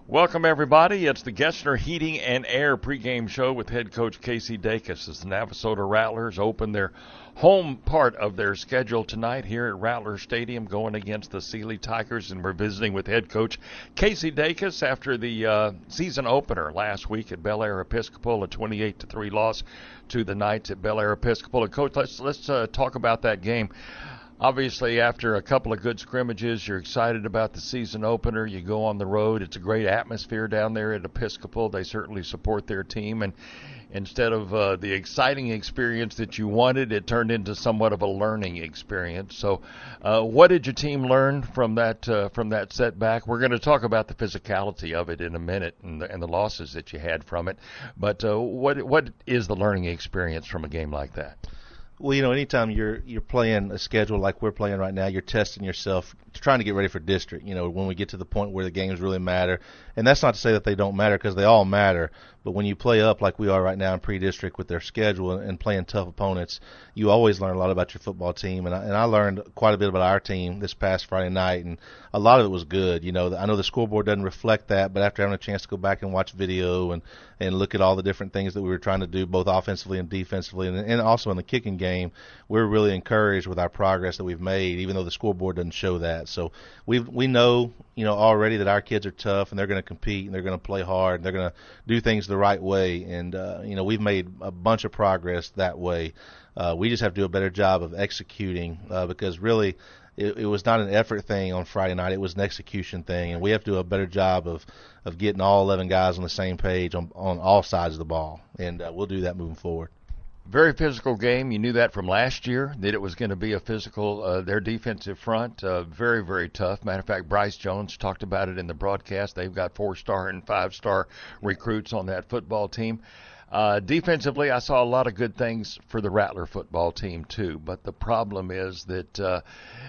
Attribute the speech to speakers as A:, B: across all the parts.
A: Welcome, everybody. It's the Gessner Heating and Air pregame show with head coach Casey Dacus as the Navasota Rattlers open their home part of their schedule tonight here at Rattler Stadium going against the Sealy Tigers, and we're visiting with head coach Casey Dacus after the season opener last week at Bel Air Episcopal, a 28-3 loss to the Knights at Bel Air Episcopal. And Coach, let's talk about that game. Obviously, after a couple of good scrimmages, you're excited about the season opener. You go on the road. It's a great atmosphere down there at Episcopal. They certainly support their team. And instead of the exciting experience that you wanted, it turned into somewhat of a learning experience. So what did your team learn from that setback? We're going to talk about the physicality of it in a minute and the losses that you had from it. But what is the learning experience from a game like that?
B: Well, anytime you're playing a schedule like we're playing right now, you're testing yourself, trying to get ready for district. When we get to the point where the games really matter, and that's not to say that they don't matter, because they all matter. But when you play up like we are right now in pre-district with their schedule and playing tough opponents, you always learn a lot about your football team. And I learned quite a bit about our team this past Friday night, and a lot of it was good. I know the scoreboard doesn't reflect that, but after having a chance to go back and watch video and look at all the different things that we were trying to do, both offensively and defensively, and also in the kicking game, we're really encouraged with our progress that we've made, even though the scoreboard doesn't show that. So we know already that our kids are tough, and they're going to compete, and they're going to play hard, and they're going to do things the right way. And we've made a bunch of progress that way. We just have to do a better job of executing, because really it was not an effort thing on Friday night. It was an execution thing, and we have to do a better job of getting all 11 guys on the same page on all sides of the ball, and we'll do that moving forward.
A: Very physical game. You knew that from last year, that it was going to be a physical, their defensive front, very, very tough. Matter of fact, Bryce Jones talked about it in the broadcast. They've got 4-star and 5-star recruits on that football team. Defensively, I saw a lot of good things for the Rattler football team too, but the problem is that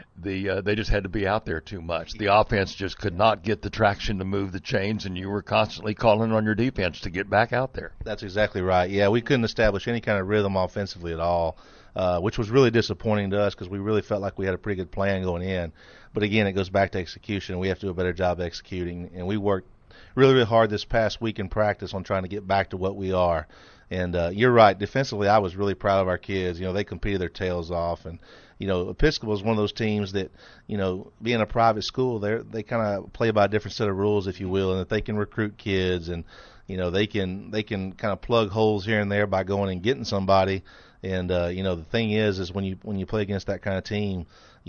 A: they just had to be out there too much. The offense just could not get the traction to move the chains, and you were constantly calling on your defense to get back out there.
B: That's exactly right. Yeah, we couldn't establish any kind of rhythm offensively at all, which was really disappointing to us, because we really felt like we had a pretty good plan going in. But again, it goes back to execution. We have to do a better job executing, and we worked really, really hard this past week in practice on trying to get back to what we are. And you're right. Defensively, I was really proud of our kids. They competed their tails off. And, Episcopal is one of those teams that, being a private school, they kind of play by a different set of rules, if you will, and that they can recruit kids, and, they can kind of plug holes here and there by going and getting somebody. And, the thing is when you play against that kind of team,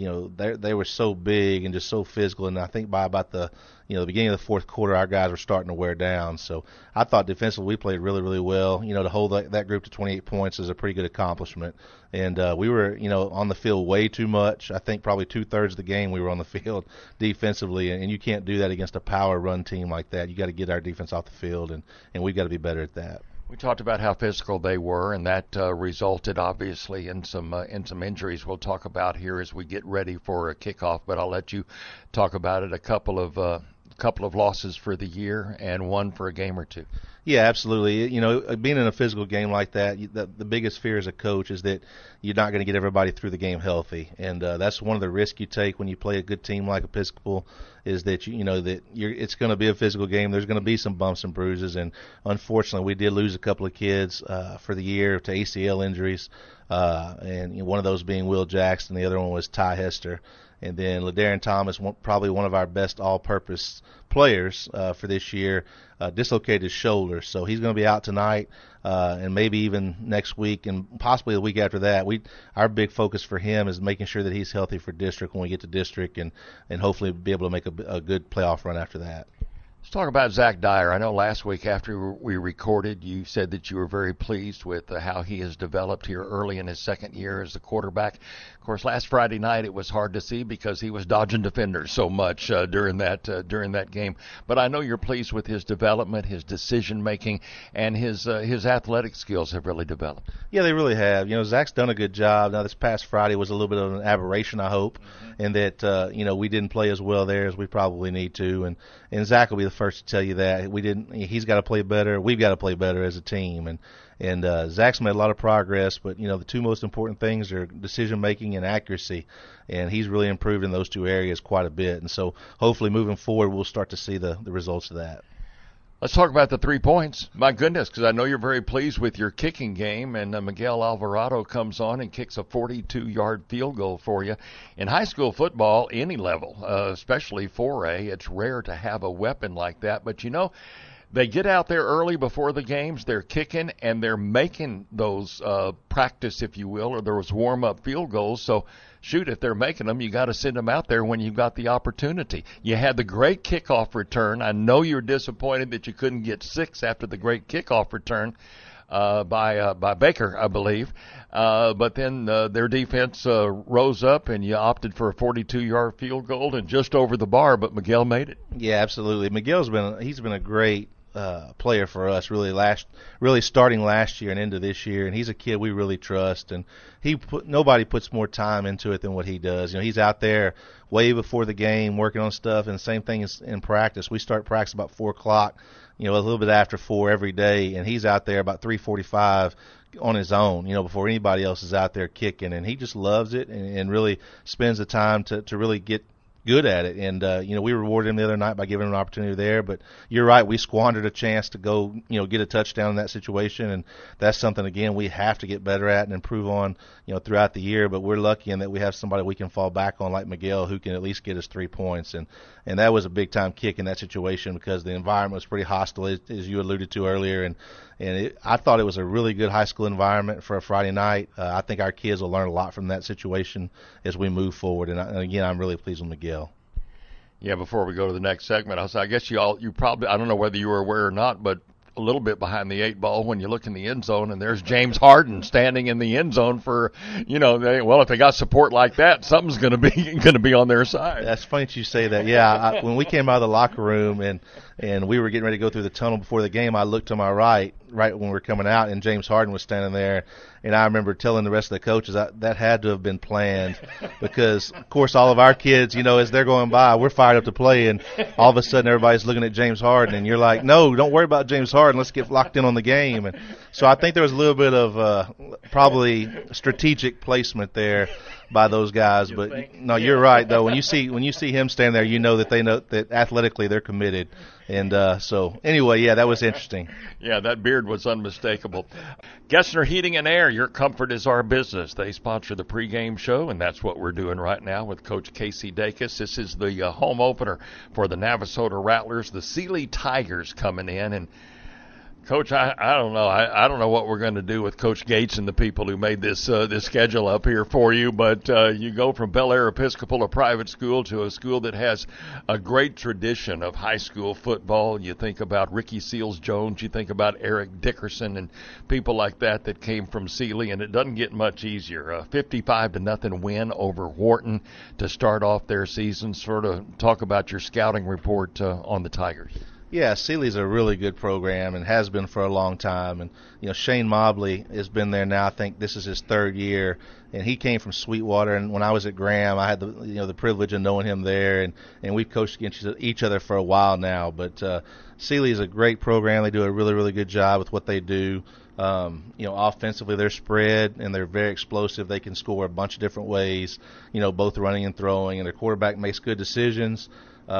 B: they were so big and just so physical, and I think by about the beginning of the fourth quarter, our guys were starting to wear down. So I thought defensively we played really, really well. To hold that group to 28 points is a pretty good accomplishment. And we were, on the field way too much. I think probably 2/3 of the game we were on the field defensively, and you can't do that against a power run team like that. You got to get our defense off the field, and we've got to be better at that.
A: We talked about how physical they were, and that resulted obviously in some injuries we'll talk about here as we get ready for a kickoff. But I'll let you talk about it. A couple of losses for the year and one for a game or two.
B: Yeah, absolutely. Being in a physical game like that, the biggest fear as a coach is that you're not going to get everybody through the game healthy, and that's one of the risks you take when you play a good team like Episcopal, is that it's going to be a physical game. There's going to be some bumps and bruises, and unfortunately, we did lose a couple of kids for the year to ACL injuries, and one of those being Will Jackson, the other one was Ty Hester. And then LaDarren Thomas, probably one of our best all-purpose players for this year, dislocated his shoulder. So he's going to be out tonight and maybe even next week and possibly the week after that. Our big focus for him is making sure that he's healthy for district when we get to district, and hopefully be able to make a good playoff run after that.
A: Let's talk about Zach Dyer. I know last week after we recorded, you said that you were very pleased with how he has developed here early in his second year as a quarterback. Of course, last Friday night it was hard to see because he was dodging defenders so much during that game. But I know you're pleased with his development, his decision making, and his athletic skills have really developed.
B: Yeah, they really have. Zach's done a good job. Now, this past Friday was a little bit of an aberration, I hope, and that we didn't play as well there as we probably need to. And Zach will be the first to tell you that we didn't. He's got to play better. We've got to play better as a team. And Zach's made a lot of progress, but the two most important things are decision making and accuracy, and he's really improved in those two areas quite a bit. And so hopefully moving forward, we'll start to see the results of that.
A: Let's talk about the 3 points. My goodness, because I know you're very pleased with your kicking game, and Miguel Alvarado comes on and kicks a 42-yard field goal for you. In high school football, any level, especially 4A, it's rare to have a weapon like that. But, you know, they get out there early before the games, they're kicking, and they're making those practice, if you will, or those warm-up field goals. So, shoot, if they're making them, you got to send them out there when you've got the opportunity. You had the great kickoff return. I know you're disappointed that you couldn't get 6 after the great kickoff return by Baker, I believe. But then their defense rose up, and you opted for a 42-yard field goal and just over the bar, but Miguel made it.
B: Yeah, absolutely. Miguel's been a great player for us, really starting last year and into this year, and he's a kid we really trust, and nobody puts more time into it than what he does. You know, he's out there way before the game working on stuff, and the same thing is in practice. We start practice about 4:00, you know, a little bit after 4 every day, and he's out there about 3:45 on his own, you know, before anybody else is out there kicking, and he just loves it and really spends the time to really get good at it. And you know, we rewarded him the other night by giving him an opportunity there, but you're right, we squandered a chance to go, you know, get a touchdown in that situation, and that's something again we have to get better at and improve on, you know, throughout the year. But we're lucky in that we have somebody we can fall back on like Miguel, who can at least get us 3 points, and that was a big time kick in that situation because the environment was pretty hostile, as you alluded to earlier, and I thought it was a really good high school environment for a Friday night. I think our kids will learn a lot from that situation as we move forward. And again, I'm really pleased with Miguel.
A: Yeah, before we go to the next segment, I guess you probably, I don't know whether you were aware or not, but a little bit behind the 8 ball when you look in the end zone, and there's James Harden standing in the end zone for, you know, if they got support like that, something's going to be on their side.
B: That's funny that you say that. Yeah, when we came out of the locker room and we were getting ready to go through the tunnel before the game, I looked to my right when we were coming out, and James Harden was standing there. And I remember telling the rest of the coaches that had to have been planned because, of course, all of our kids, you know, as they're going by, we're fired up to play, and all of a sudden everybody's looking at James Harden, and you're like, no, don't worry about James Harden. Let's get locked in on the game. And so I think there was a little bit of probably strategic placement there by those guys. But no, you're right though. When you see him stand there, you know that they know that athletically they're committed. And so anyway, yeah, that was interesting.
A: Yeah, that beard was unmistakable. Gessner Heating and Air, your comfort is our business. They sponsor the pregame show, and that's what we're doing right now with Coach Casey Dacus. This is the home opener for the Navasota Rattlers, the Sealy Tigers coming in. And Coach, I don't know. I don't know what we're going to do with Coach Gates and the people who made this schedule up here for you, but you go from Bel Air Episcopal, a private school, to a school that has a great tradition of high school football. You think about Ricky Seals-Jones, you think about Eric Dickerson and people like that came from Sealy, and it doesn't get much easier. A 55-0 win over Wharton to start off their season. Sort of talk about your scouting report on the Tigers.
B: Yeah, Sealy's a really good program and has been for a long time. And, you know, Shane Mobley has been there now. I think this is his 3rd year. And he came from Sweetwater. And when I was at Graham, I had the privilege of knowing him there. And we've coached against each other for a while now. But Sealy is a great program. They do a really, really good job with what they do. Offensively, they're spread and they're very explosive. They can score a bunch of different ways, you know, both running and throwing. And their quarterback makes good decisions.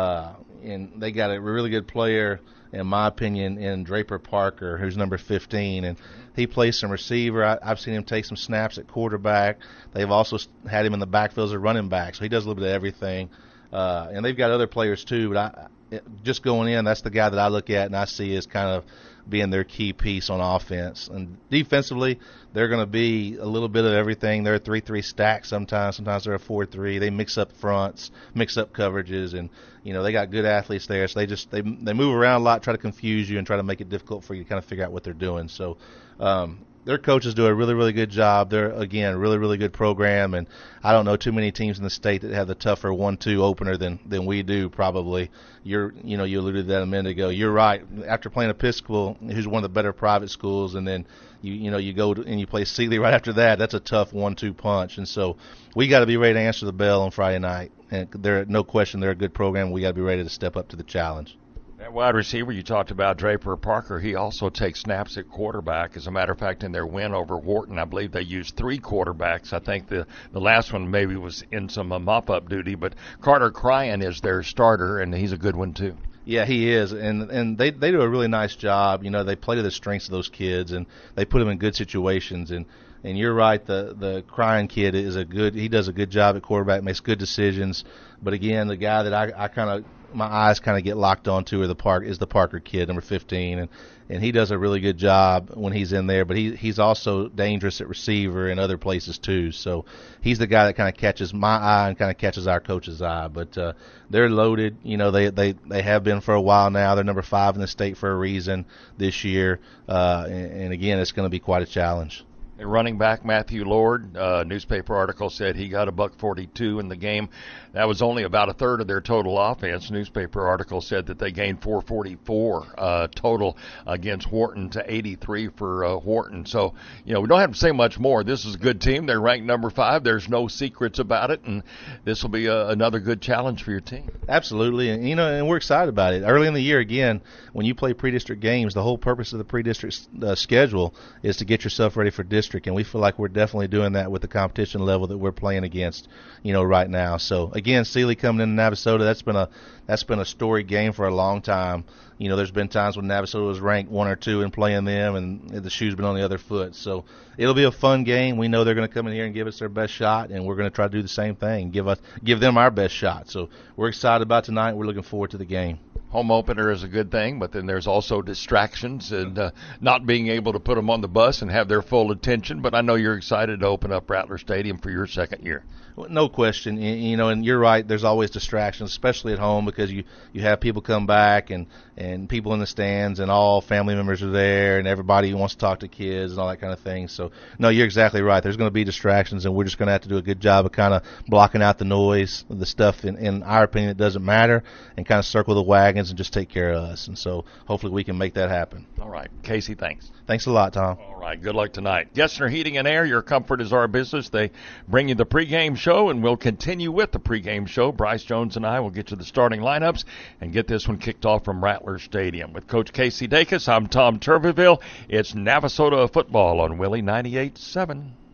B: And they got a really good player, in my opinion, in Draper Parker, who's number 15, and he plays some receiver. I've seen him take some snaps at quarterback. They've also had him in the backfield as a running back, so he does a little bit of everything. And they've got other players too, but just going in, that's the guy that I look at and I see as kind of being their key piece on offense. And defensively, they're going to be a little bit of everything. They're a 3-3 stack sometimes. Sometimes they're a 4-3. They mix up fronts, mix up coverages, and, you know, they got good athletes there. So they move around a lot, try to confuse you and try to make it difficult for you to kind of figure out what they're doing. So their coaches do a really, really good job. They're, again, a really, really good program, and I don't know too many teams in the state that have the tougher 1-2 opener than we do, probably. You alluded to that a minute ago. You're right. After playing Episcopal, who's one of the better private schools, and then you go and you play Sealy right after that, that's a tough 1-2 punch. And so we got to be ready to answer the bell on Friday night. And no question they're a good program. We got to be ready to step up to the challenge.
A: That wide receiver you talked about, Draper Parker, he also takes snaps at quarterback. As a matter of fact, in their win over Wharton, I believe they used 3 quarterbacks. I think the last one maybe was in some mop-up duty, but Carter Cryan is their starter, and he's a good one too.
B: Yeah, he is, and they do a really nice job. You know, they play to the strengths of those kids, and they put them in good situations. And you're right, the Crying kid he does a good job at quarterback, makes good decisions. But again, the guy that I kind of my eyes kind of get locked onto is the Parker kid, number 15, and he does a really good job when he's in there. But he's also dangerous at receiver and other places too. So he's the guy that kind of catches my eye and kind of catches our coach's eye. But they're loaded. You know, they have been for a while now. They're number 5 in the state for a reason this year. And again, it's going to be quite a challenge.
A: The running back Matthew Lord, newspaper article said he got $142 in the game. That was only about a third of their total offense. Newspaper article said that they gained 444 total against Wharton to 83 for Wharton. So, you know, we don't have to say much more. This is a good team. They're ranked number 5. There's no secrets about it, and this will be another good challenge for your team.
B: Absolutely, and you know, and we're excited about it. Early in the year, again, when you play pre-district games, the whole purpose of the pre-district schedule is to get yourself ready for district, and we feel like we're definitely doing that with the competition level that we're playing against, you know, right now. So again, Sealy coming into Navasota, that's been a storied game for a long time. You know, there's been times when Navasota was ranked 1 or 2 and playing them, and the shoe's been on the other foot. So it'll be a fun game. We know they're going to come in here and give us their best shot, and we're going to try to do the same thing, give them our best shot. So we're excited about tonight. We're looking forward to the game.
A: Home opener is a good thing, but then there's also distractions and not being able to put them on the bus and have their full attention. But I know you're excited to open up Rattler Stadium for your second year.
B: No question. You know, and you're right, there's always distractions, especially at home, because you have people come back and people in the stands, and all family members are there, and everybody wants to talk to kids and all that kind of thing. So, no, you're exactly right. There's going to be distractions, and we're just going to have to do a good job of kind of blocking out the noise, the stuff, in our opinion, that doesn't matter, and kind of circle the wagons and just take care of us. And so hopefully we can make that happen.
A: All right. Casey, thanks.
B: Thanks a lot, Tom.
A: All right. Good luck tonight. Gessner Heating and Air, your comfort is our business. They bring you the pregame show, and we'll continue with the pregame show. Bryce Jones and I will get to the starting lineups and get this one kicked off from Rattler Stadium. With Coach Casey Dacus, I'm Tom Turveville. It's Navasota football on Willie 98.7.